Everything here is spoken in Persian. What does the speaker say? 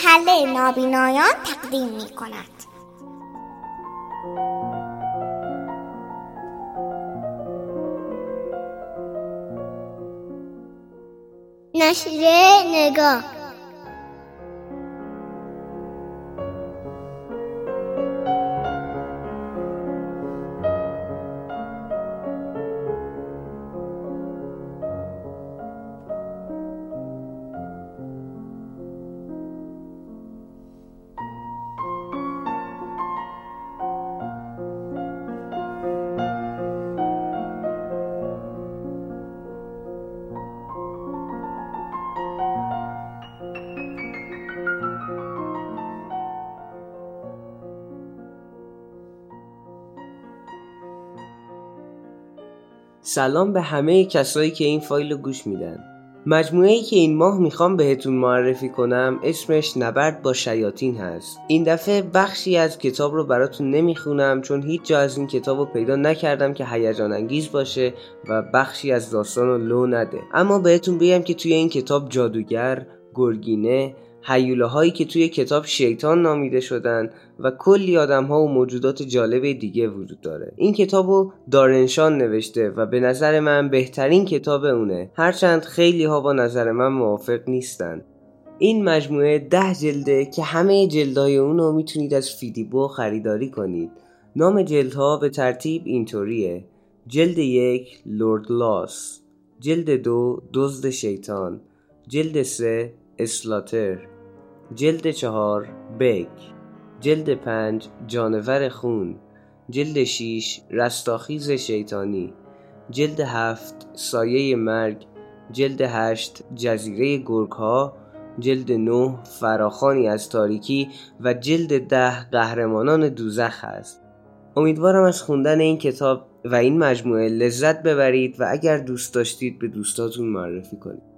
محله نابینایان تقدیم می کند. نشریه نگاه. سلام به همه کسایی که این فایل رو گوش میدن. مجموعه‌ای که این ماه میخوام بهتون معرفی کنم اسمش نبرد با شیاطین هست. این دفعه بخشی از کتاب رو براتون نمیخونم چون هیچ جا از این کتاب رو پیدا نکردم که هیجان انگیز باشه و بخشی از داستان رو لو نده. اما بهتون بگم که توی این کتاب جادوگر، گرگینه، هیولاهایی که توی کتاب شیطان نامیده شدن و کلی آدم‌ها و موجودات جالب دیگه وجود داره. این کتابو دارنشان نوشته و به نظر من بهترین کتاب اونه، هرچند خیلی ها با نظر من موافق نیستن. این مجموعه 10 جلده که همه جلدهای اونو میتونید از فیدیبو خریداری کنید. نام جلدها به ترتیب اینطوریه: جلد 1 لورد لاس، جلد 2 دزد شیطان، جلد 3 اسلاتر، جلد 4 بگ، جلد 5 جانور خون، جلد 6 رستاخیز شیطانی، جلد 7 سایه مرگ، جلد 8 جزیره گرگ‌ها، جلد 9 فراخوانی از تاریکی و جلد 10 قهرمانان دوزخ است. امیدوارم از خوندن این کتاب و این مجموعه لذت ببرید و اگر دوست داشتید به دوستاتون معرفی کنید.